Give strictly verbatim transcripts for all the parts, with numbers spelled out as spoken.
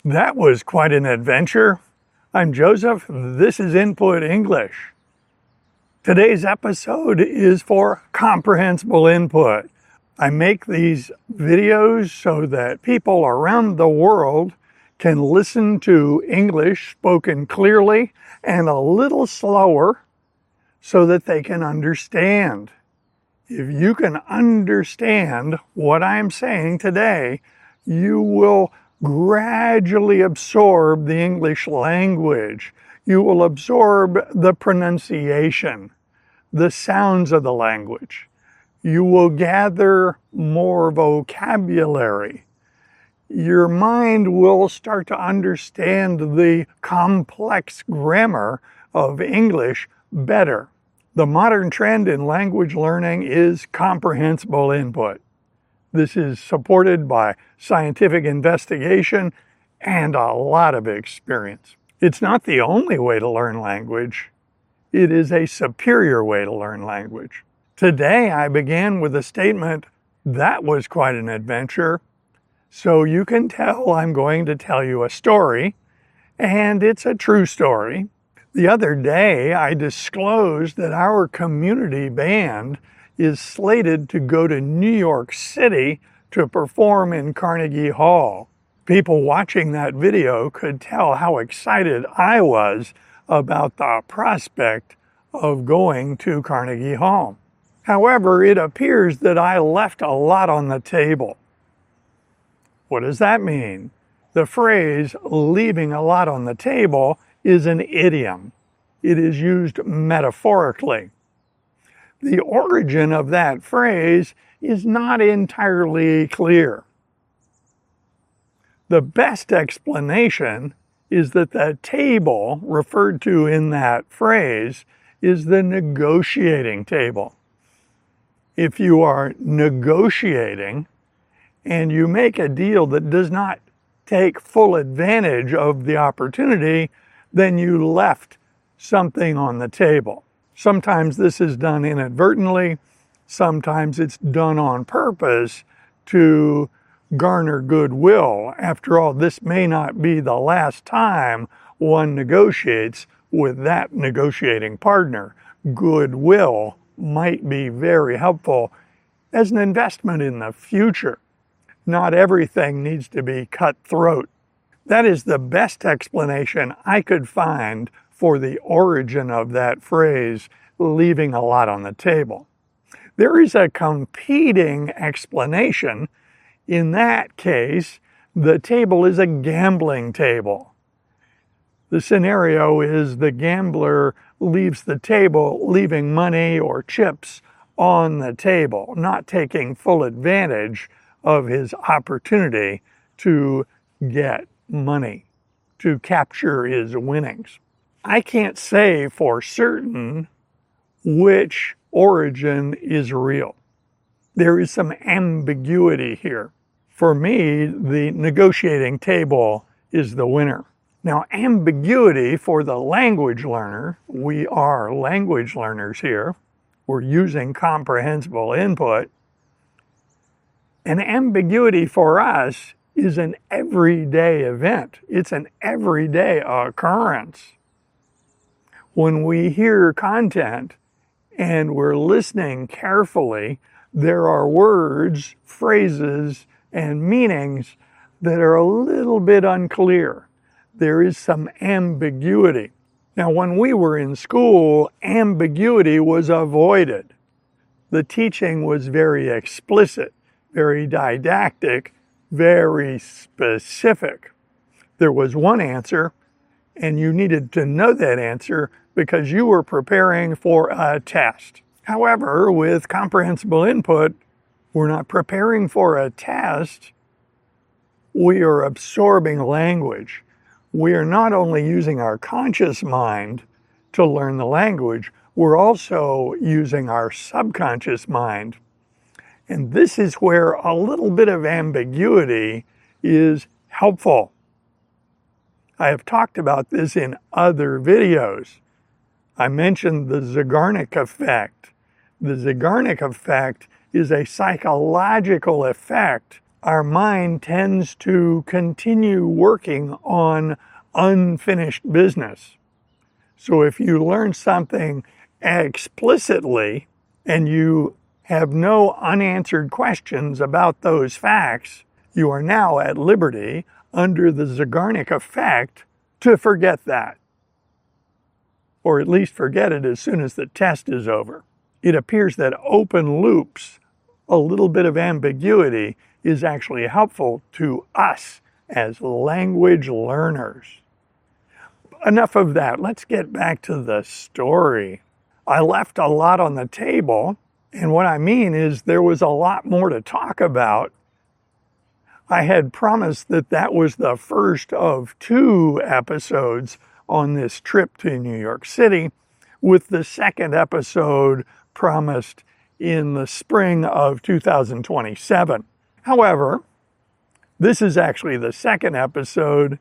That was quite an adventure. I'm Joseph. This is Input English. Today's episode is for comprehensible input. I make these videos so that people around the world can listen to English spoken clearly and a little slower so that they can understand. If you can understand what I'm saying today, you will gradually absorb the English language. You will absorb the pronunciation, the sounds of the language. You will gather more vocabulary. Your mind will start to understand the complex grammar of English better. The modern trend in language learning is comprehensible input. This is supported by scientific investigation and a lot of experience. It's not the only way to learn language. It is a superior way to learn language. Today I began with a statement, that was quite an adventure. So you can tell I'm going to tell you a story, and it's a true story. The other day I disclosed that our community band is slated to go to New York City to perform in Carnegie Hall. People watching that video could tell how excited I was about the prospect of going to Carnegie Hall. However, it appears that I left a lot on the table. What does that mean? The phrase leaving a lot on the table is an idiom. It is used metaphorically. The origin of that phrase is not entirely clear. The best explanation is that the table referred to in that phrase is the negotiating table. If you are negotiating and you make a deal that does not take full advantage of the opportunity, then you left something on the table. Sometimes this is done inadvertently. Sometimes it's done on purpose to garner goodwill. After all, this may not be the last time one negotiates with that negotiating partner. Goodwill might be very helpful as an investment in the future. Not everything needs to be cutthroat. That is the best explanation I could find for the origin of that phrase, leaving a lot on the table. There is a competing explanation. In that case, the table is a gambling table. The scenario is the gambler leaves the table, leaving money or chips on the table, not taking full advantage of his opportunity to get money, to capture his winnings. I can't say for certain which origin is real. There is some ambiguity here. For me, the negotiating table is the winner. Now, ambiguity for the language learner, we are language learners here, we're using comprehensible input, and ambiguity for us is an everyday event. It's an everyday occurrence. When we hear content and we're listening carefully, there are words, phrases, and meanings that are a little bit unclear. There is some ambiguity. Now, when we were in school, ambiguity was avoided. The teaching was very explicit, very didactic, very specific. There was one answer, and you needed to know that answer because you were preparing for a test. However, with comprehensible input, we're not preparing for a test. We are absorbing language. We are not only using our conscious mind to learn the language, we're also using our subconscious mind. And this is where a little bit of ambiguity is helpful. I have talked about this in other videos. I mentioned the Zeigarnik effect. The Zeigarnik effect is a psychological effect our mind tends to continue working on unfinished business. So if you learn something explicitly and you have no unanswered questions about those facts, you are now at liberty, under the Zeigarnik effect, to forget that. Or at least forget it as soon as the test is over. It appears that open loops, a little bit of ambiguity, is actually helpful to us as language learners. Enough of that. Let's get back to the story. I left a lot on the table, and what I mean is there was a lot more to talk about. I had promised that that was the first of two episodes on this trip to New York City, with the second episode promised in the spring of two thousand twenty-seven. However, this is actually the second episode,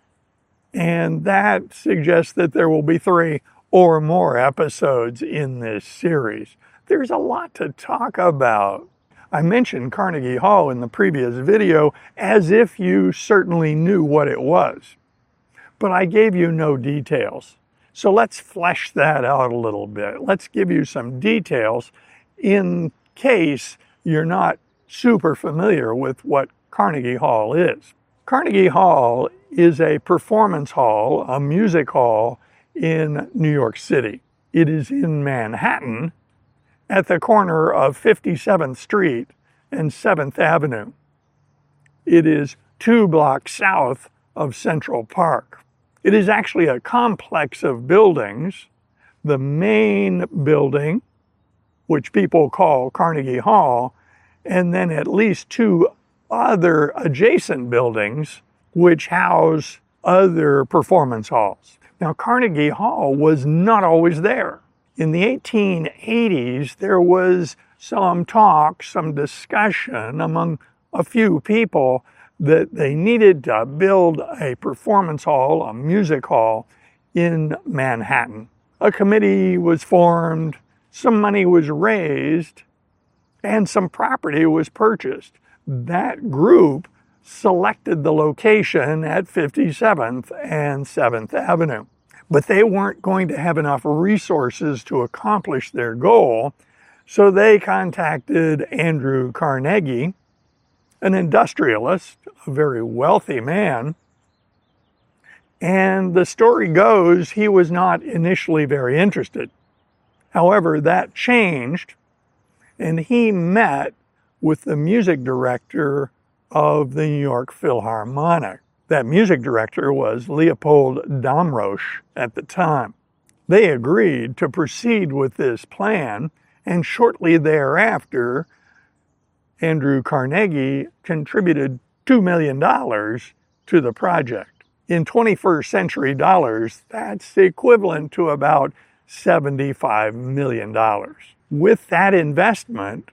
and that suggests that there will be three or more episodes in this series. There's a lot to talk about. I mentioned Carnegie Hall in the previous video as if you certainly knew what it was, but I gave you no details. So let's flesh that out a little bit. Let's give you some details in case you're not super familiar with what Carnegie Hall is. Carnegie Hall is a performance hall, a music hall in New York City. It is in Manhattan at the corner of fifty-seventh Street and seventh Avenue. It is two blocks south of Central Park. It is actually a complex of buildings. The main building, which people call Carnegie Hall, and then at least two other adjacent buildings which house other performance halls. Now, Carnegie Hall was not always there. In the eighteen eighties, there was some talk, some discussion among a few people that they needed to build a performance hall, a music hall, in Manhattan. A committee was formed, some money was raised, and some property was purchased. That group selected the location at fifty-seventh and seventh Avenue. But they weren't going to have enough resources to accomplish their goal, so they contacted Andrew Carnegie, an industrialist, a very wealthy man, and the story goes he was not initially very interested. However, that changed, and he met with the music director of the New York Philharmonic. That music director was Leopold Damrosch at the time. They agreed to proceed with this plan, and shortly thereafter, Andrew Carnegie contributed two million dollars to the project. In twenty-first century dollars, that's equivalent to about seventy-five million dollars. With that investment,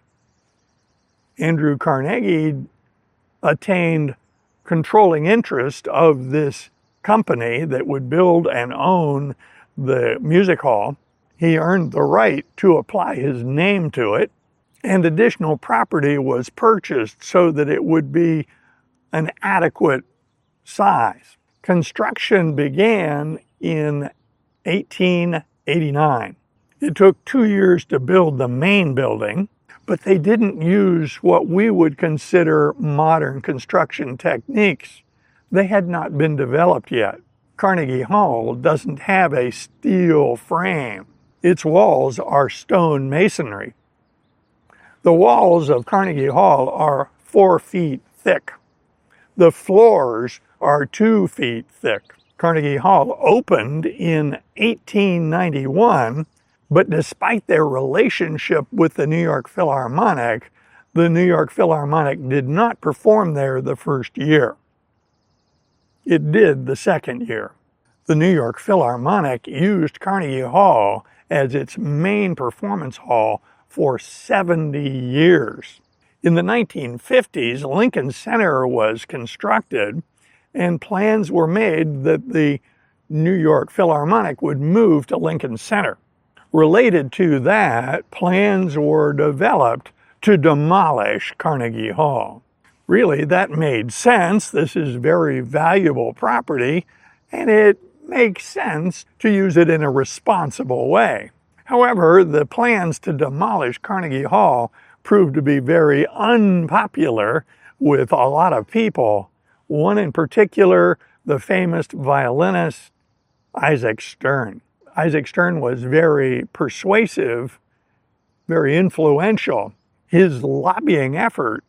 Andrew Carnegie attained controlling interest of this company that would build and own the music hall. He earned the right to apply his name to it, and additional property was purchased so that it would be an adequate size. Construction began in eighteen eighty-nine. It took two years to build the main building, but they didn't use what we would consider modern construction techniques. They had not been developed yet. Carnegie Hall doesn't have a steel frame. Its walls are stone masonry. The walls of Carnegie Hall are four feet thick. The floors are two feet thick. Carnegie Hall opened in eighteen ninety-one, but despite their relationship with the New York Philharmonic, the New York Philharmonic did not perform there the first year. It did the second year. The New York Philharmonic used Carnegie Hall as its main performance hall for seventy years. In the nineteen fifties, Lincoln Center was constructed, and plans were made that the New York Philharmonic would move to Lincoln Center. Related to that, plans were developed to demolish Carnegie Hall. Really, that made sense. This is very valuable property, and it makes sense to use it in a responsible way. However, the plans to demolish Carnegie Hall proved to be very unpopular with a lot of people. One in particular, the famous violinist Isaac Stern. Isaac Stern was very persuasive, very influential. His lobbying effort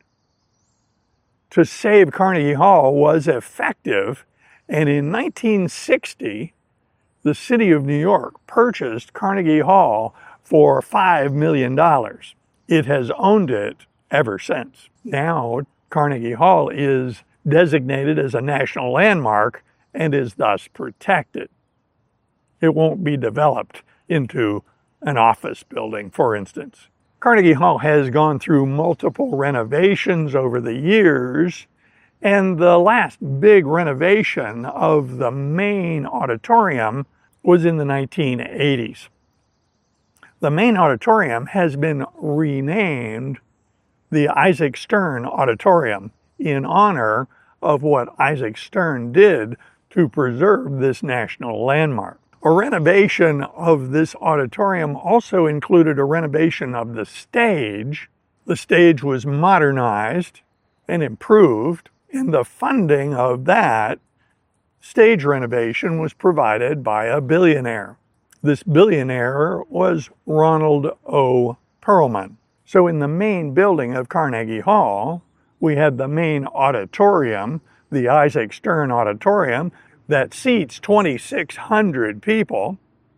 to save Carnegie Hall was effective, and in nineteen sixty, the city of New York purchased Carnegie Hall for five million dollars. It has owned it ever since. Now, Carnegie Hall is designated as a national landmark and is thus protected. It won't be developed into an office building, for instance. Carnegie Hall has gone through multiple renovations over the years, and the last big renovation of the main auditorium was in the nineteen eighties. The main auditorium has been renamed the Isaac Stern Auditorium in honor of what Isaac Stern did to preserve this national landmark. A renovation of this auditorium also included a renovation of the stage. The stage was modernized and improved, and the funding of that stage renovation was provided by a billionaire. This billionaire was Ronald O. Perelman. So in the main building of Carnegie Hall, we had the main auditorium, the Isaac Stern Auditorium, that seats twenty-six hundred people.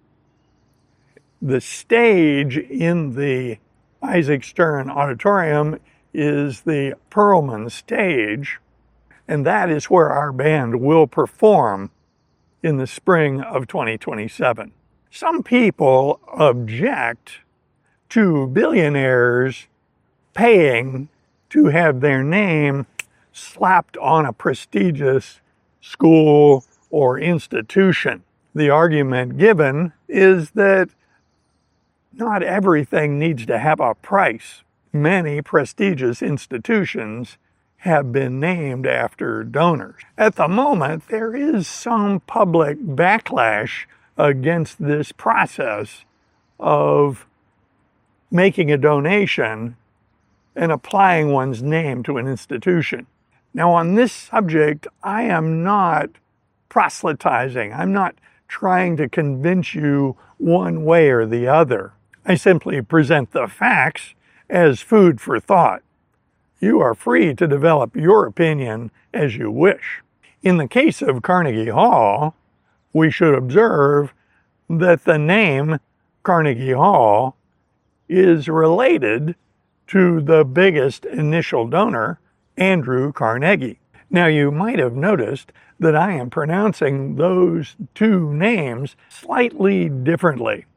The stage in the Isaac Stern Auditorium is the Perelman stage, and that is where our band will perform in the spring of twenty twenty-seven. Some people object to billionaires paying to have their name slapped on a prestigious school or institution. The argument given is that not everything needs to have a price. Many prestigious institutions have been named after donors. At the moment, there is some public backlash against this process of making a donation and applying one's name to an institution. Now, on this subject, I am not proselytizing. I'm not trying to convince you one way or the other. I simply present the facts as food for thought. You are free to develop your opinion as you wish. In the case of Carnegie Hall, we should observe that the name Carnegie Hall is related to the biggest initial donor, Andrew Carnegie. Now, you might have noticed that I am pronouncing those two names slightly differently.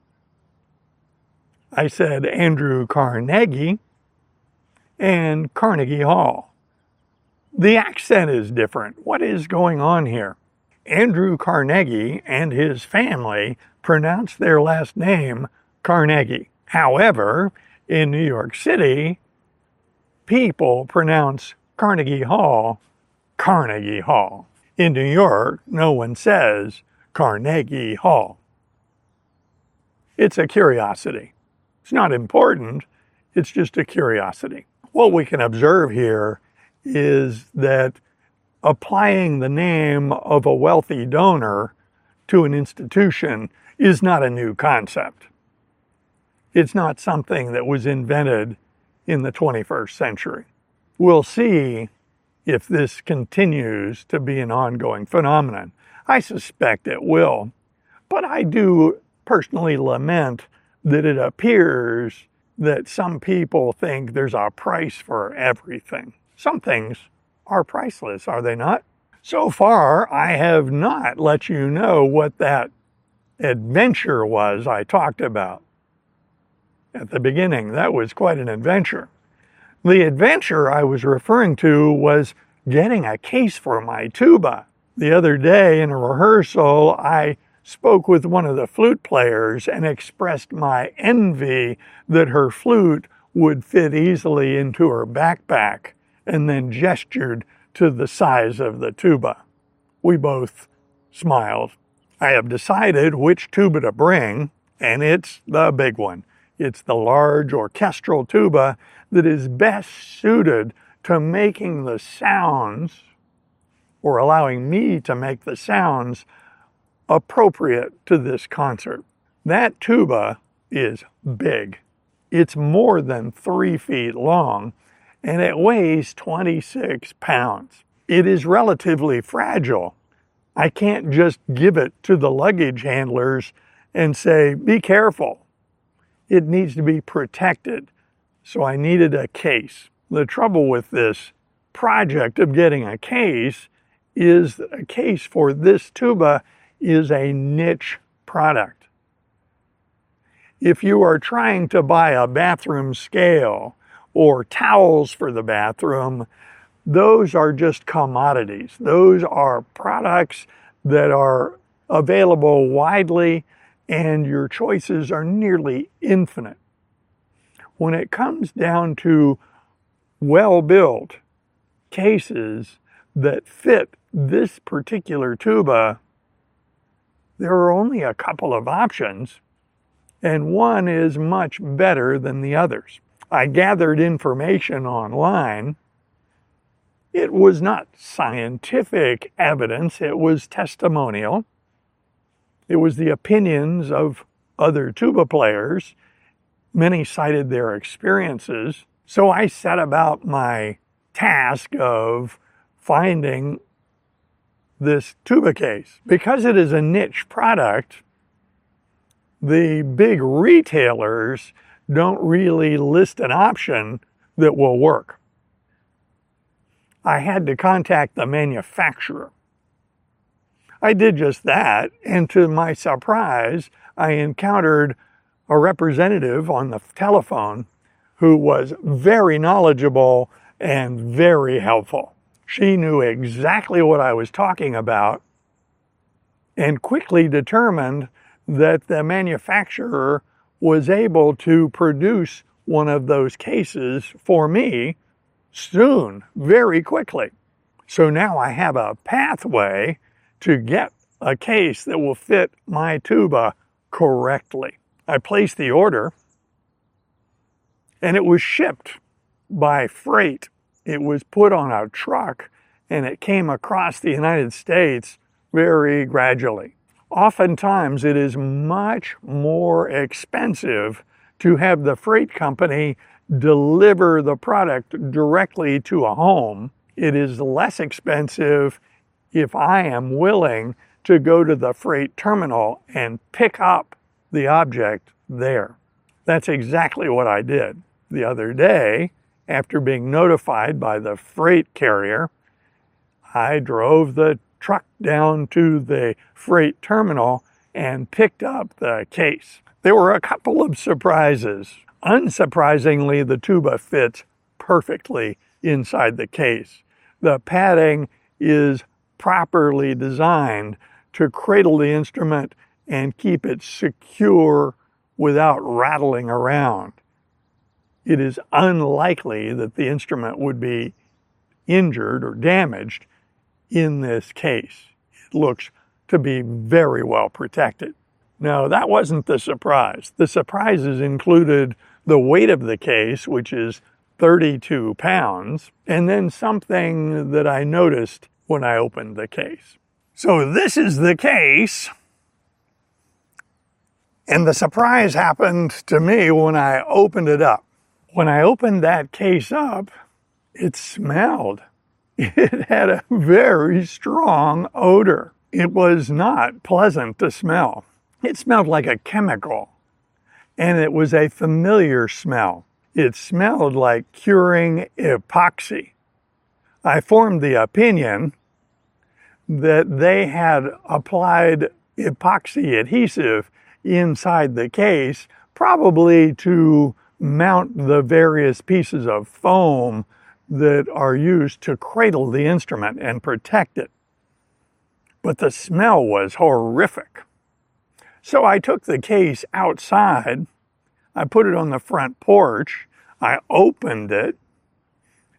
I said Andrew Carnegie and Carnegie Hall. The accent is different. What is going on here? Andrew Carnegie and his family pronounced their last name Carnegie. However, in New York City, people pronounce Carnegie Hall Carnegie Hall. In New York, no one says Carnegie Hall. It's a curiosity. It's not important, it's just a curiosity. What we can observe here is that applying the name of a wealthy donor to an institution is not a new concept. It's not something that was invented in the twenty-first century. We'll see if this continues to be an ongoing phenomenon. I suspect it will, but I do personally lament that it appears that some people think there's a price for everything. Some things are priceless, are they not? So far, I have not let you know what that adventure was I talked about at the beginning. That was quite an adventure. The adventure I was referring to was getting a case for my tuba. The other day in a rehearsal, I spoke with one of the flute players and expressed my envy that her flute would fit easily into her backpack and then gestured to the size of the tuba. We both smiled. I have decided which tuba to bring, and it's the big one. It's the large orchestral tuba that is best suited to making the sounds, or allowing me to make the sounds appropriate to this concert. That tuba is big. It's more than three feet long, and it weighs twenty-six pounds. It is relatively fragile. I can't just give it to the luggage handlers and say, be careful. It needs to be protected. So I needed a case. The trouble with this project of getting a case is a case for this tuba is a niche product. If you are trying to buy a bathroom scale or towels for the bathroom, those are just commodities. Those are products that are available widely, and your choices are nearly infinite. When it comes down to well-built cases that fit this particular tuba, there are only a couple of options, and one is much better than the others. I gathered information online. It was not scientific evidence, it was testimonial. It was the opinions of other tuba players. Many cited their experiences. So I set about my task of finding this tuba case. Because it is a niche product, the big retailers don't really list an option that will work. I had to contact the manufacturer. I did just that, and to my surprise, I encountered a representative on the telephone who was very knowledgeable and very helpful. She knew exactly what I was talking about and quickly determined that the manufacturer was able to produce one of those cases for me soon, very quickly. So now I have a pathway to get a case that will fit my tuba correctly. I placed the order, and it was shipped by freight. It was put on a truck, and it came across the United States very gradually. Oftentimes, it is much more expensive to have the freight company deliver the product directly to a home. It is less expensive if I am willing to go to the freight terminal and pick up the object there. That's exactly what I did the other day. After being notified by the freight carrier, I drove the truck down to the freight terminal and picked up the case. There were a couple of surprises. Unsurprisingly, the tuba fits perfectly inside the case. The padding is properly designed to cradle the instrument and keep it secure without rattling around. It is unlikely that the instrument would be injured or damaged in this case. It looks to be very well protected. Now, that wasn't the surprise. The surprises included the weight of the case, which is thirty-two pounds, and then something that I noticed when I opened the case. So this is the case, and the surprise happened to me when I opened it up. When I opened that case up, it smelled. It had a very strong odor. It was not pleasant to smell. It smelled like a chemical, and it was a familiar smell. It smelled like curing epoxy. I formed the opinion that they had applied epoxy adhesive inside the case, probably to mount the various pieces of foam that are used to cradle the instrument and protect it. But the smell was horrific. So I took the case outside, I put it on the front porch, I opened it,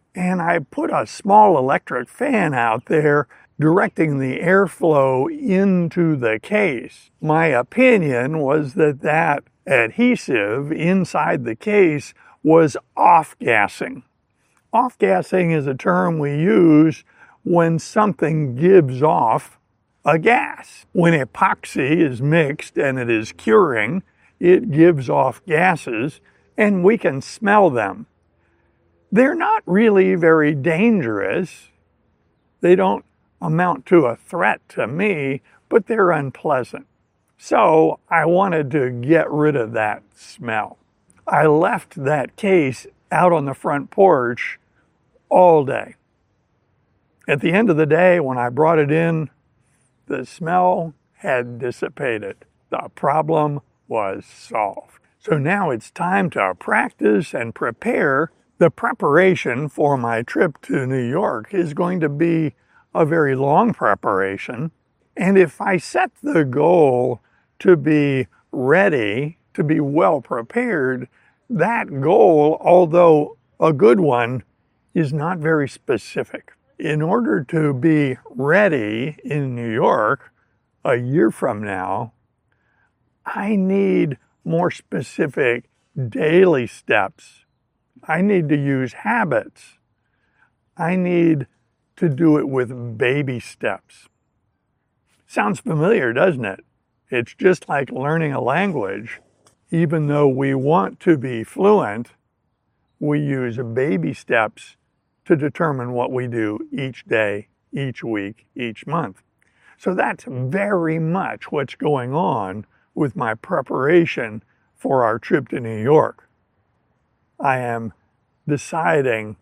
and I put a small electric fan out there directing the airflow into the case. My opinion was that that adhesive inside the case was off-gassing. Off-gassing is a term we use when something gives off a gas. When epoxy is mixed and it is curing, it gives off gases, and we can smell them. They're not really very dangerous. They don't amount to a threat to me, but they're unpleasant. So I wanted to get rid of that smell. I left that case out on the front porch all day. At the end of the day, when I brought it in, the smell had dissipated. The problem was solved. So now it's time to practice and prepare. The preparation for my trip to New York is going to be a very long preparation. And if I set the goal to be ready, to be well prepared, that goal, although a good one, is not very specific. In order to be ready in New York a year from now, I need more specific daily steps. I need to use habits. I need to do it with baby steps. Sounds familiar, doesn't it? It's just like learning a language. Even though we want to be fluent, we use baby steps to determine what we do each day, each week, each month. So that's very much what's going on with my preparation for our trip to New York. I am deciding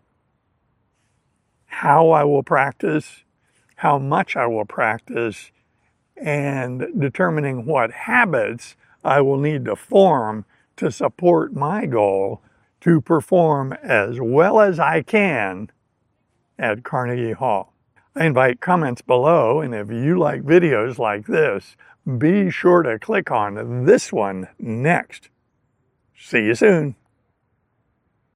how I will practice, how much I will practice, and determining what habits I will need to form to support my goal to perform as well as I can at Carnegie Hall. I invite comments below, and if you like videos like this, be sure to click on this one next. See you soon.